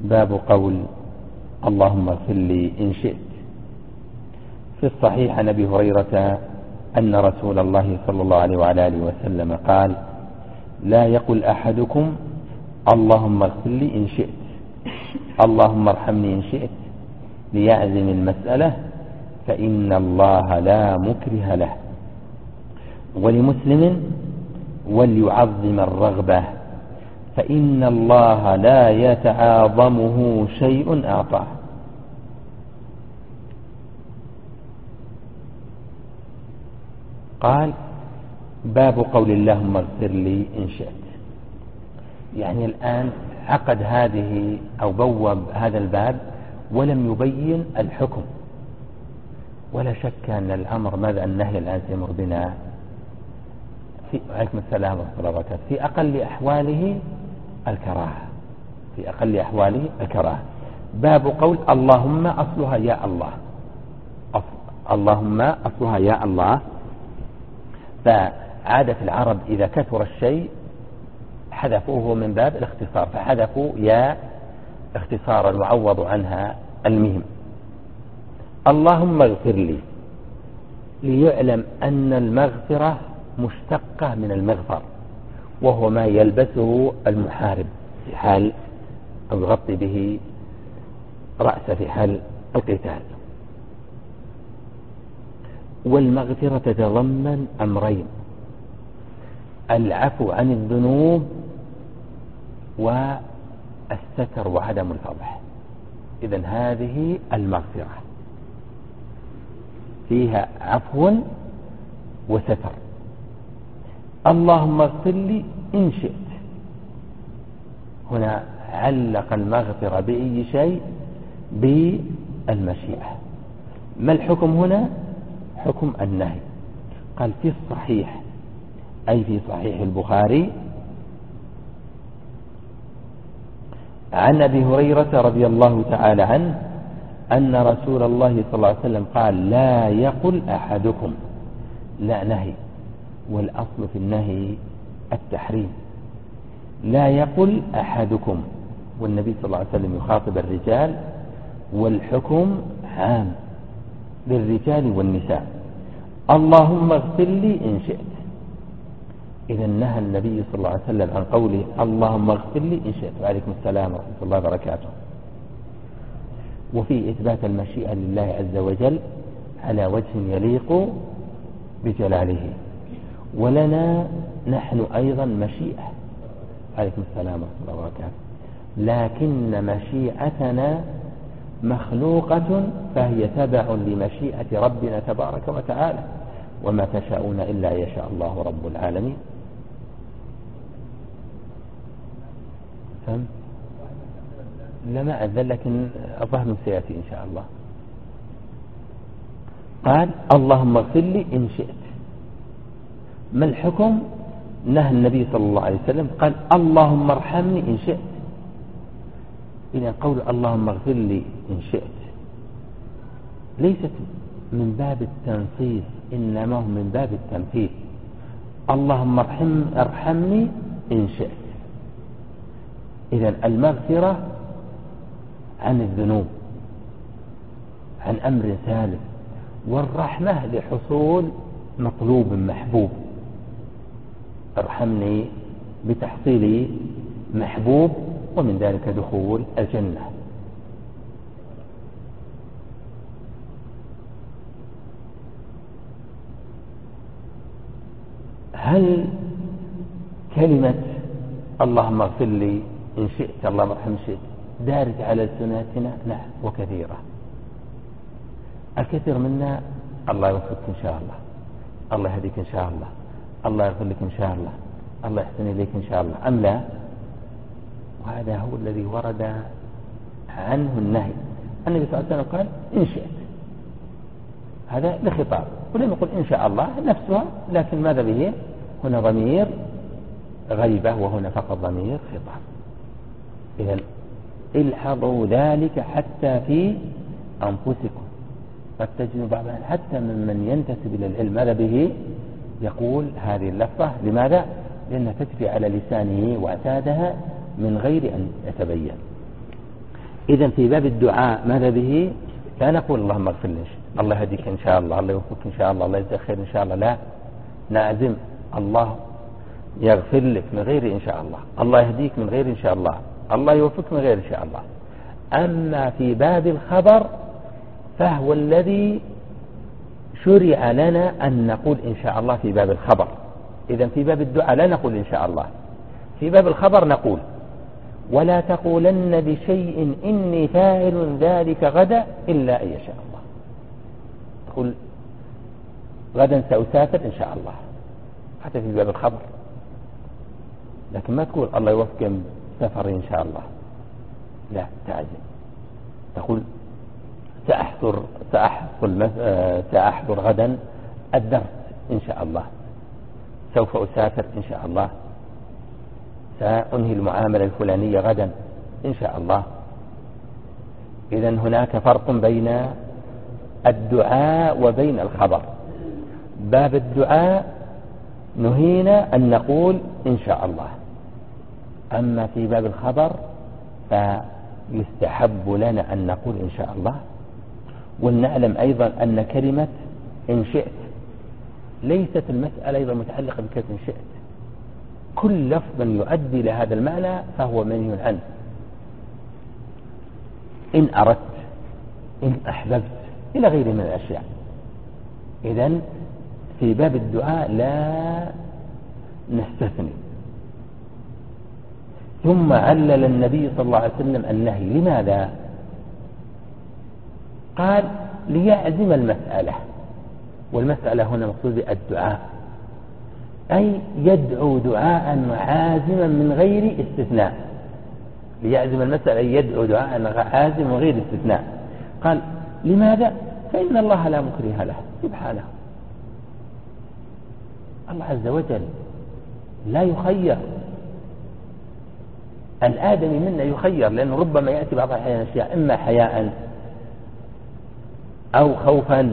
باب قول اللهم اغفر لي إن شئت. في الصحيح عن أبي هريرة أن رسول الله صلى الله عليه وعلى آله وسلم قال: لا يقل أحدكم اللهم اغفر لي إن شئت، اللهم ارحمني إن شئت، ليعزم المسألة فإن الله لا مكره له. ولمسلم: وليعظم الرغبة فإن الله لا يتعاظمه شيء أعطاه. قال: باب قول اللهم اغفر لي إن شئت. يعني الآن عقد هذه أو بوب هذا الباب ولم يبين الحكم، ولا شك أن الأمر ماذا النهي الآن سيمر بنا في عليكم السلام ورحمة الله وبركاته في أقل أحواله الكراهة، في أقل أحواله الكراهة. باب قول اللهم أصلها يا الله، اللهم أصلها يا الله. فعادة العرب إذا كثر الشيء حذفوه من باب الاختصار، فحذفوا يا اختصارا وعوضوا عنها الميم. اللهم اغفر لي، ليعلم أن المغفرة مشتقة من المغفر، وهو ما يلبسه المحارب في حال أو يغطي به رأسه في حال القتال. والمغفرة تتضمن أمرين: العفو عن الذنوب والستر وعدم الفضح. إذن هذه المغفرة فيها عفو وستر. اللهم اغفر لي إن شئت، هنا علق المغفرة بأي شيء؟ بالمشيئة. ما الحكم هنا؟ حكم النهي. قال: في الصحيح أي في صحيح البخاري عن أبي هريرة رضي الله تعالى عنه أن رسول الله صلى الله عليه وسلم قال: لا يقل أحدكم، لا نهي، والأصل في النهي التحريم. لا يقل أحدكم، والنبي صلى الله عليه وسلم يخاطب الرجال، والحكم عام للرجال والنساء. اللهم اغفر لي إن شئت. إذا نهى النبي صلى الله عليه وسلم عن قوله اللهم اغفر لي إن شئت. وعليكم السلام ورحمة الله وبركاته. وفي إثبات المشيئة لله عز وجل على وجه يليق بجلاله، ولنا نحن أيضا مشيئة. عليكم السلام ورحمة الله وبركاته. لكن مشيئتنا مخلوقة، فهي تبع لمشيئة ربنا تبارك وتعالى، وما تشاءون إلا يشاء الله رب العالمين. فهم؟ لا ما أذن، لكن الظهر سيأتي إن شاء الله. قال: اللهم اغفر لي إن شئت. ما الحكم؟ نهى النبي صلى الله عليه وسلم قال: اللهم ارحمني إن شئت. إذا قول اللهم اغفر لي إن شئت ليست من باب التنصيص، إنما هو من باب التمثيل. اللهم ارحمني إن شئت. إذن المغفرة عن الذنوب، عن أمر سالم، والرحمة لحصول مطلوب محبوب. ارحمني بتحصيل محبوب، ومن ذلك دخول الجنة. هل كلمة اللهم اغفر لي إن شئت، اللهم ارحمني إن شئت دارج على سنتنا؟ نعم، وكثيرة. الكثير منا الله يوفقك إن شاء الله، الله يهديك إن شاء الله، الله يغفر لك إن شاء الله، الله يحسن إليك إن شاء الله، أم لا؟ وهذا هو الذي ورد عنه النهي. النبي صلى الله عليه وسلم قال: إن شئت، هذا لخطاب، ولم يقل إن شاء الله نفسها، لكن ماذا به؟ هنا ضمير غيبة، وهنا فقط ضمير خطاب. إذن الحظوا ذلك حتى في أنفسكم. قد تجد بعضها حتى ممن ينتسب إلى العلم ماذا به؟ يقول هذه اللفظة. لماذا؟ لأنها تجري على لسانه واعتادها من غير أن يتبين. إذن في باب الدعاء ماذا به؟ لا نقول اللهم اغفر لي، الله يهديك إن شاء الله، الله يوفقك إن شاء الله، الله يجزاك خير إن شاء الله. لا، نعزم الله يغفر لك من غير إن شاء الله، الله يهديك من غير إن شاء الله، الله يوفقك من غير إن شاء الله. أما في باب الخبر فهو الذي شرع لنا أن نقول إن شاء الله في باب الخبر. إذن في باب الدعاء لا نقول إن شاء الله، في باب الخبر نقول ولا تقولن بشيء إني فاعل ذلك غدا إلا أن يشاء الله. تقول غدا سأسافر إن شاء الله، حتى في باب الخبر. لكن ما تقول الله يوفق سفر إن شاء الله، لا، تعزم. تقول سأحضر غدا الدرس إن شاء الله، سوف أسافر إن شاء الله، سأنهي المعاملة الفلانية غدا إن شاء الله. إذن هناك فرق بين الدعاء وبين الخبر. باب الدعاء نهينا أن نقول إن شاء الله، أما في باب الخبر فيستحب لنا أن نقول إن شاء الله. ولنعلم أيضا أن كلمة إن شئت ليست المسألة أيضا متعلقة بكلمة إن شئت، كل لفظ يؤدي لهذا المعنى فهو منهي عنه. إن أردت، إن أحببت، إلى غير من الأشياء. إذن في باب الدعاء لا نستثني. ثم علل النبي صلى الله عليه وسلم النهي. لماذا؟ قال ليعزم المسألة، والمسألة هنا مقصود الدعاء، أي يدعو دعاء عازما من غير استثناء. ليعزم المسألة أي يدعو دعاء عازما من غير استثناء. قال لماذا؟ فإن الله لا مكره له سبحانه. الله عز وجل لا يخير. الآدمي منا يخير، لأنه ربما يأتي بعض الأحيان أشياء إما حياء أو خوفا،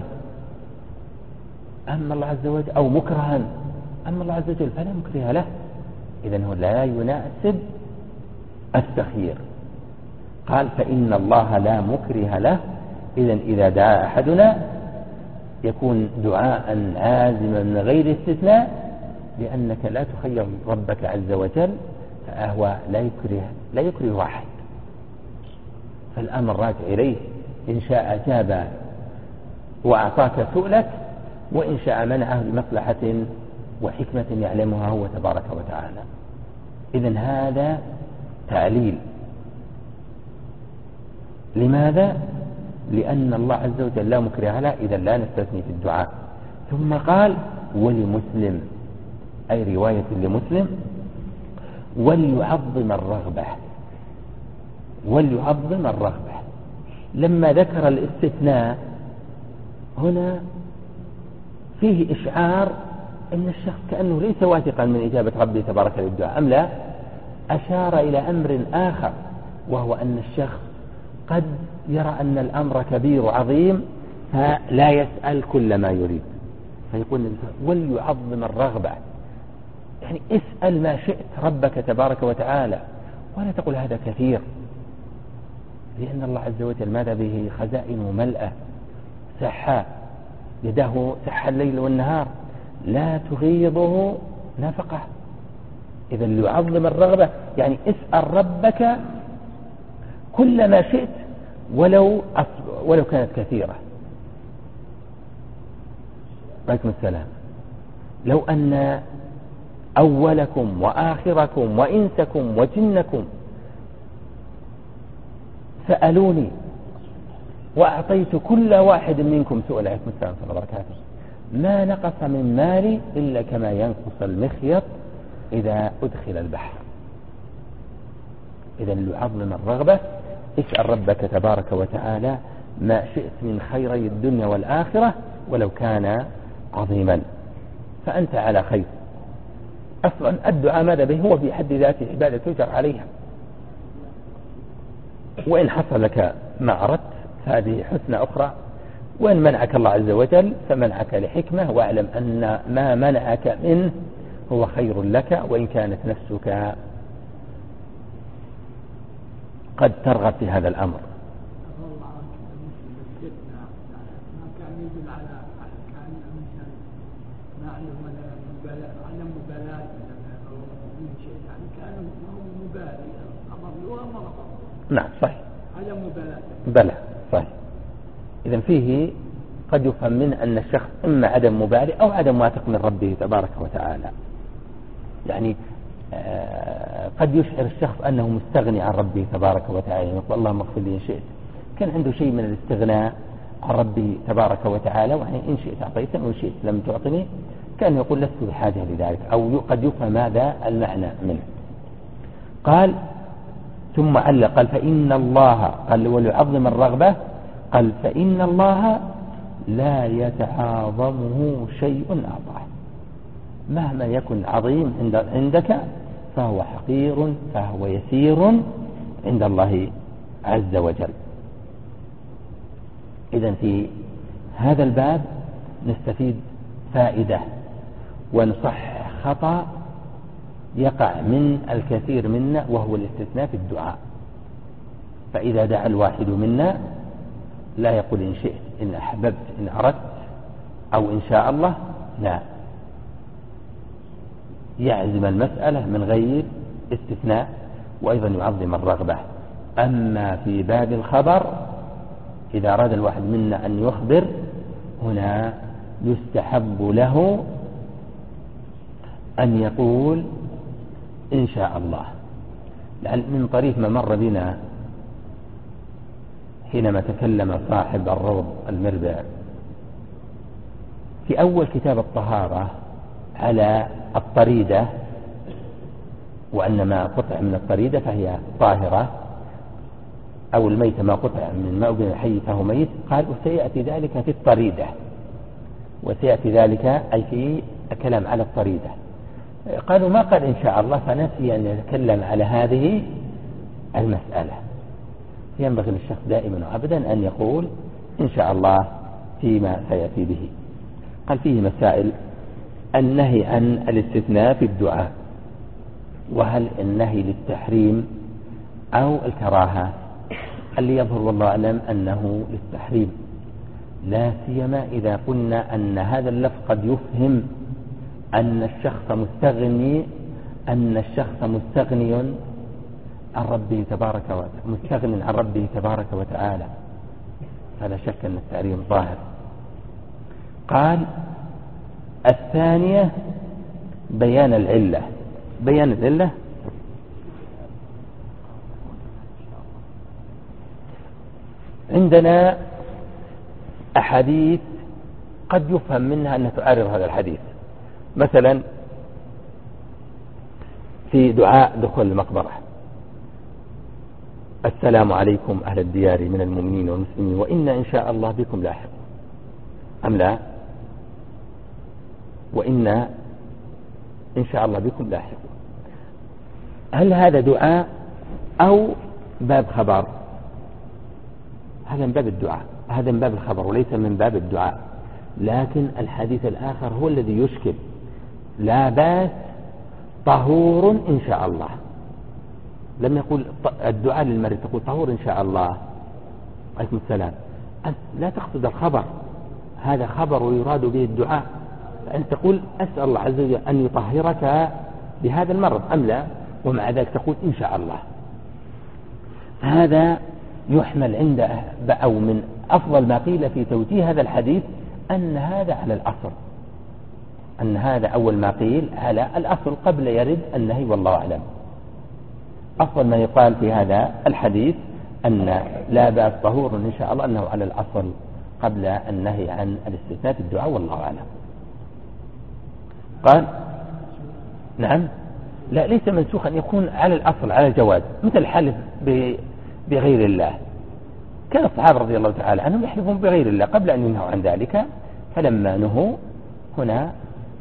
أما الله عز وجل أو مكرها، أما الله عز وجل فلا مكره له. إذن هو لا يناسب التخيير. قال فإن الله لا مكره له. إذن إذا دعا أحدنا يكون دعاء عازما من غير استثناء، لأنك لا تخير ربك عز وجل، فهو لا يكره واحد، فالأمر راجع إليه. إن شاء أجاب وأعطاك سؤلك، وإن شاء منعه لمصلحة وحكمة يعلمها هو تبارك وتعالى. إذن هذا تعليل. لماذا؟ لأن الله عز وجل لا مكره له، إذا لا نستثني في الدعاء. ثم قال ولمسلم، أي رواية لمسلم، وليعظم الرغبة. وليعظم الرغبة. لما ذكر الاستثناء هنا فيه إشعار أن الشخص كأنه ليس واثقا من إجابة ربه تبارك للدعاء أم لا. أشار إلى أمر آخر، وهو أن الشخص قد يرى أن الأمر كبير عظيم فلا يسأل كل ما يريد، فيقول وليعظم الرغبة، يعني اسأل ما شئت ربك تبارك وتعالى، ولا تقول هذا كثير، لأن الله عز وجل ماذا به؟ خزائنه ملأة سحاء، يده سحى الليل والنهار لا تغيضه نفقة. إذا ليعظم الرغبة يعني اسأل ربك كل ما شئت ولو كانت كثيرة. عليكم السلام. لو أن أولكم وآخركم وإنسكم وجنكم سألوني وأعطيت كل واحد منكم سؤال، عليكم السلام ورحمة الله وبركاته، ما نقص من مالي إلا كما ينقص المخيط إذا أدخل البحر. إذا ليعظم الرغبة، اسأل ربك تبارك وتعالى ما شئت من خيري الدنيا والآخرة ولو كان عظيما، فأنت على خير. أصلا الدعاء ماذا به؟ هو في حد ذاته عبادة تجر عليها، وإن حصل لك ما أردت هذه حسنة أخرى، وإن منعك الله عز وجل فمنعك لحكمة، واعلم أن ما منعك منه هو خير لك، وإن كانت نفسك قد ترغب في هذا الأمر. ما كان يدل على كان مثلا ما عنده مثلا عدم مبالاة أو من شيء، يعني كان هو مبالي أمر له أمر. نعم صحيح. عدم مبالاة. بلى صحيح. إذن فيه قد يفهم منه أن الشخص إما عدم مبالي أو عدم واثق من ربه تبارك وتعالى. يعني قد يشعر الشخص أنه مستغني عن ربه تبارك وتعالى، يقول اللهم اغفر لي إن شئت. كان عنده شيء من الاستغناء عن ربه تبارك وتعالى، وإن شئت أعطيتني وإن شئت لم تعطني، كان يقول لست بحاجة لذلك، أو قد يفهم هذا المعنى منه. قال ثم علق قال فإن الله قال وليعظم الرغبة، قال فإن الله لا يتعاظمه شيء أعطاه، مهما يكن عظيم عندك فهو حقير، فهو يسير عند الله عز وجل. إذن في هذا الباب نستفيد فائدة ونصحح خطأ يقع من الكثير منا، وهو الاستثناء في الدعاء. فإذا دعا الواحد منا لا يقول إن شئت، إن أحببت، إن أردت، أو إن شاء الله، لا، يعزم المسألة من غير استثناء، وأيضا يعظم الرغبة. أما في باب الخبر إذا أراد الواحد منا أن يخبر، هنا يستحب له أن يقول إن شاء الله. لأن من طريف ما مر بنا حينما تكلم صاحب الروض المربع في أول كتاب الطهارة على الطريدة، وأن ما قطع من الطريدة فهي طاهرة، أو الميت ما قطع من ماء بن الحي فهو ميت، قال وسيأتي ذلك في الطريدة، وسيأتي ذلك أي في الكلام على الطريدة. قالوا ما قال إن شاء الله، فنسي أن يتكلم على هذه المسألة. ينبغي للشخص دائما وأبدا أن يقول إن شاء الله فيما سيأتي به. قال فيه مسائل: النهي عن الاستثناء في الدعاء، وهل النهي للتحريم أو الكراهة؟ اللي يظهر والله أعلم أنه للتحريم، لا سيما إذا قلنا أن هذا اللفظ قد يفهم أن الشخص مستغني عن ربه تبارك وتعالى، مستغن عن ربه تبارك وتعالى، فلا شك أن التحريم ظاهر. قال الثانية بيان العلة. بيان العلة عندنا أحاديث قد يفهم منها أنها تعارض هذا الحديث. مثلا في دعاء دخول المقبرة: السلام عليكم أهل الديار من المؤمنين والمسلمين وإنا إن شاء الله بكم لاحق، أم لا؟ وإنا إن شاء الله بكم لاحق. هل هذا دعاء أو باب خبر؟ هذا من باب الدعاء، هذا من باب الخبر وليس من باب الدعاء. لكن الحديث الآخر هو الذي يشكل: لا باس طهور إن شاء الله. لم يقول الدعاء للمريض تقول طهور إن شاء الله. عليكم السلام. أنت لا تقصد الخبر، هذا خبر ويراد به الدعاء. أنت تقول أسأل الله عز وجل أن يطهرك بهذا المرض أم لا، ومع ذلك تقول إن شاء الله. هذا يحمل عند أو من أفضل ما قيل في توجيه هذا الحديث أن هذا على الأصل، أن هذا أول ما قيل على الأصل قبل يرد النهي، والله أعلم. أفضل ما يقال في هذا الحديث أن لا بأس طهور إن شاء الله، أنه على الأصل قبل النهي عن الاستثناء في الدعاء، والله أعلم. قال نعم، لا ليس منسوخا، يكون على الأصل على الجواز، مثل الحلف بغير الله. كان الصحابة رضي الله تعالى عنهم يحلفون بغير الله قبل أن ينهوا عن ذلك، فلما نهوا هنا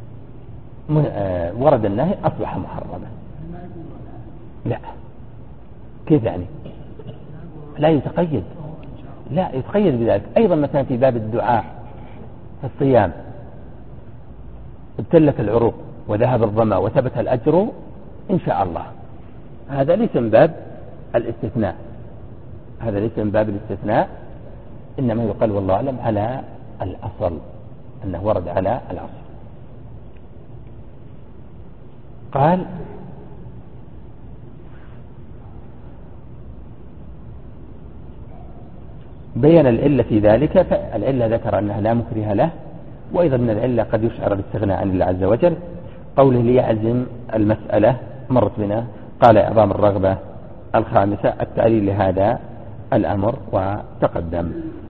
ورد النهي أصبح محرما. لا كيف يعني؟ لا يتقيد، لا يتقيد بذلك. أيضا مثلا في باب الدعاء في الصيام: ابتلت العروق وذهب الظما وثبت الأجر إن شاء الله. هذا ليس من باب الاستثناء، هذا ليس من باب الاستثناء، إنما يقال والله أعلم على الأصل، أنه ورد على الأصل. قال بين العلة في ذلك، فالعلة ذكر أنها لا مكره له، وأيضا من العلة قد يشعر بالاستغناء عن الله عز وجل، قوله ليعزم المسألة مرت بنا. قال إعظام الرغبة الخامسة التعليل لهذا الأمر وتقدم.